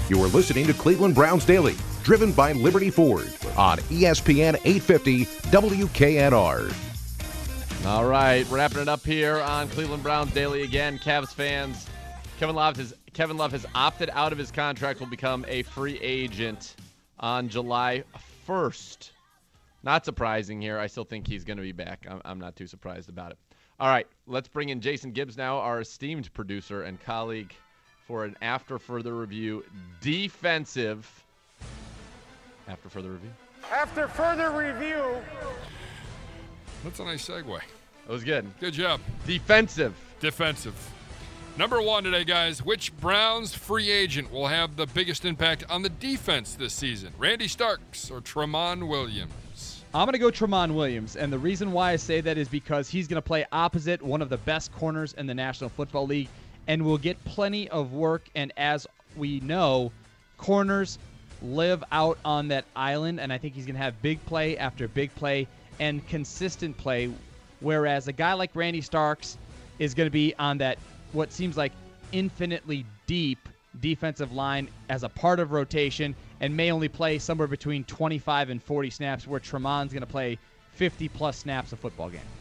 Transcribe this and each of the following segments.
You are listening to Cleveland Browns Daily, driven by Liberty Ford on ESPN 850 WKNR. All right, wrapping it up here on Cleveland Browns Daily again. Cavs fans, Kevin Love has opted out of his contract, will become a free agent on July 1st. Not surprising here. I still think he's going to be back. I'm not too surprised about it. All right, let's bring in Jason Gibbs now, our esteemed producer and colleague, for an After Further Review defensive. After Further Review? After Further Review. That's a nice segue. That was good. Good job. Defensive. Number one today, guys. Which Browns free agent will have the biggest impact on the defense this season? Randy Starks or Tramon Williams? I'm going to go Tramon Williams, and the reason why I say that is because he's going to play opposite one of the best corners in the National Football League and will get plenty of work, and as we know, corners live out on that island, and I think he's going to have big play after big play and consistent play, whereas a guy like Randy Starks is going to be on that what seems like infinitely deep defensive line as a part of rotation and may only play somewhere between 25 and 40 snaps, where Tramon's going to play 50-plus snaps a football game.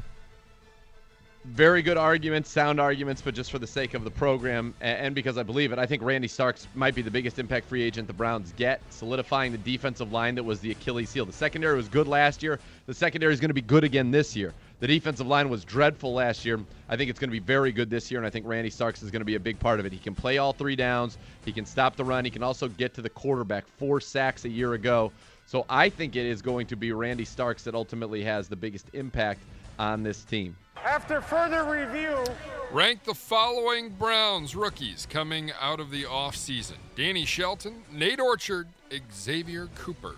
Very good arguments, sound arguments, but just for the sake of the program and because I believe it, I think Randy Starks might be the biggest impact free agent the Browns get, solidifying the defensive line that was the Achilles heel. The secondary was good last year. The secondary is going to be good again this year. The defensive line was dreadful last year. I think it's going to be very good this year, and I think Randy Starks is going to be a big part of it. He can play all three downs. He can stop the run. He can also get to the quarterback. 4 sacks a year ago. So I think it is going to be Randy Starks that ultimately has the biggest impact on this team. After Further Review. Rank the following Browns rookies coming out of the offseason. Danny Shelton, Nate Orchard, Xavier Cooper.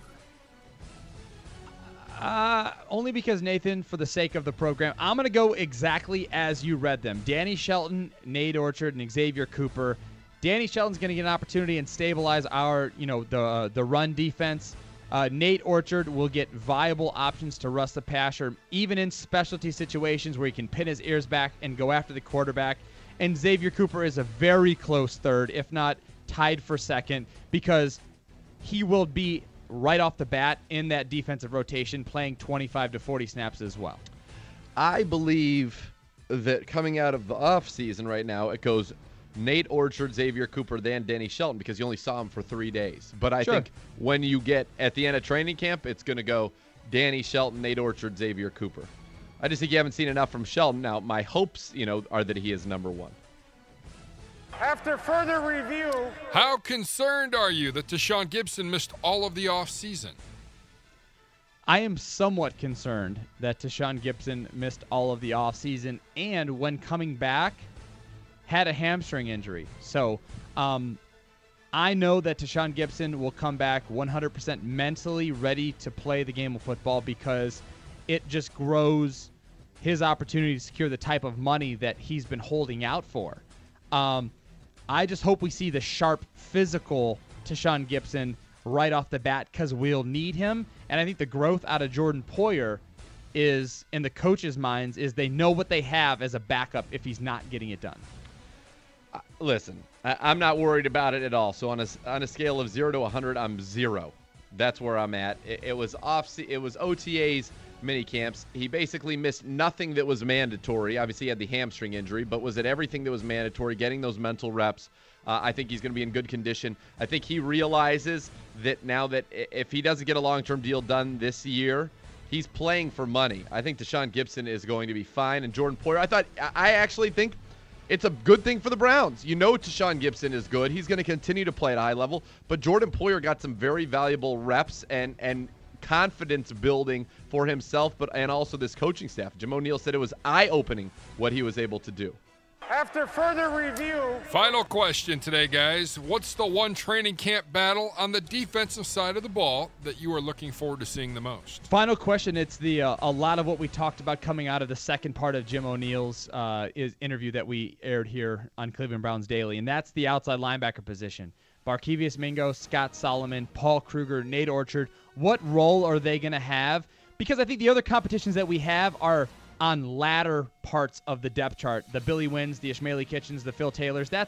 Only because, Nathan, for the sake of the program, I'm going to go exactly as you read them. Danny Shelton, Nate Orchard, and Xavier Cooper. Danny Shelton's going to get an opportunity and stabilize our, the run defense. Nate Orchard will get viable options to rush the passer, even in specialty situations where he can pin his ears back and go after the quarterback. And Xavier Cooper is a very close third, if not tied for second, because he will be right off the bat in that defensive rotation playing 25 to 40 snaps as well. I believe that coming out of the offseason right now, it goes Nate Orchard, Xavier Cooper, then Danny Shelton, because you only saw him for 3 days. But I think when you get at the end of training camp, it's going to go Danny Shelton, Nate Orchard, Xavier Cooper. I just think you haven't seen enough from Shelton. Now, my hopes, are that he is number one. After Further Review. How concerned are you that Tashaun Gibson missed all of the offseason? I am somewhat concerned that Tashaun Gibson missed all of the offseason and when coming back had a hamstring injury. So I know that Tashaun Gibson will come back 100% mentally ready to play the game of football because it just grows his opportunity to secure the type of money that he's been holding out for. I just hope we see the sharp physical Tashaun Gibson right off the bat because we'll need him. And I think the growth out of Jordan Poyer is, in the coaches' minds, is they know what they have as a backup if he's not getting it done. Listen, I'm not worried about it at all. So on a scale of 0 to 100, I'm 0. That's where I'm at. It was OTAs, mini camps. He basically missed nothing that was mandatory. Obviously, he had the hamstring injury, but was it everything that was mandatory, getting those mental reps? I think he's going to be in good condition. I think he realizes that now that if he doesn't get a long-term deal done this year, he's playing for money. I think Tashaun Gibson is going to be fine. And Jordan Poyer, I actually think it's a good thing for the Browns. Tashaun Gibson is good. He's going to continue to play at a high level. But Jordan Poyer got some very valuable reps and confidence building for himself, and also this coaching staff. Jim O'Neill said it was eye-opening what he was able to do. After Further Review. Final question today, guys. What's the one training camp battle on the defensive side of the ball that you are looking forward to seeing the most? Final question. It's a lot of what we talked about coming out of the second part of Jim O'Neill's interview that we aired here on Cleveland Browns Daily, and that's the outside linebacker position. Barkevious Mingo, Scott Solomon, Paul Kruger, Nate Orchard. What role are they going to have? Because I think the other competitions that we have are on latter parts of the depth chart. The Billy Wynns, the Ishmaeli Kitchens, the Phil Taylors. That's,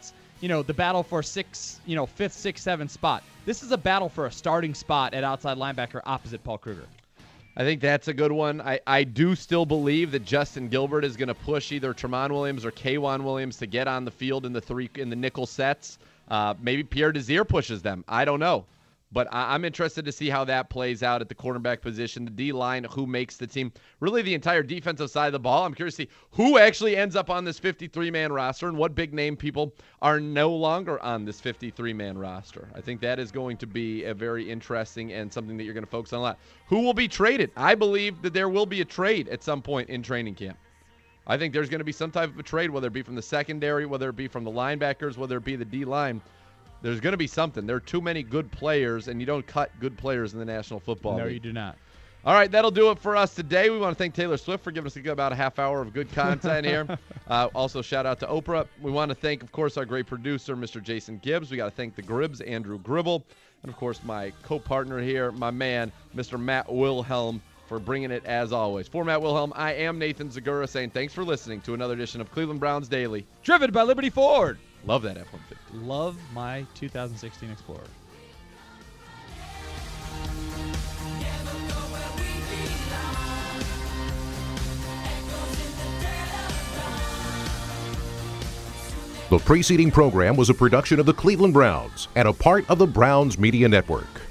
the battle for fifth, 6th, 7th spot. This is a battle for a starting spot at outside linebacker opposite Paul Kruger. I think that's a good one. I do still believe that Justin Gilbert is going to push either Tramon Williams or K'Wan Williams to get on the field in the nickel sets. Maybe Pierre Desir pushes them. I don't know. But I'm interested to see how that plays out at the cornerback position, the D-line, who makes the team. Really the entire defensive side of the ball. I'm curious to see who actually ends up on this 53-man roster and what big-name people are no longer on this 53-man roster. I think that is going to be a very interesting and something that you're going to focus on a lot. Who will be traded? I believe that there will be a trade at some point in training camp. I think there's going to be some type of a trade, whether it be from the secondary, whether it be from the linebackers, whether it be the D-line. There's going to be something. There are too many good players, and you don't cut good players in the National Football League. No, you do not. All right, that'll do it for us today. We want to thank Taylor Swift for giving us about a half hour of good content here. Also, shout out to Oprah. We want to thank, of course, our great producer, Mr. Jason Gibbs. We got to thank the Gribbs, Andrew Gribble, and, of course, my co-partner here, my man, Mr. Matt Wilhelm, for bringing it as always. For Matt Wilhelm, I am Nathan Zagura saying thanks for listening to another edition of Cleveland Browns Daily. Driven by Liberty Ford. Love that F-150. Love my 2016 Explorer. The preceding program was a production of the Cleveland Browns and a part of the Browns Media Network.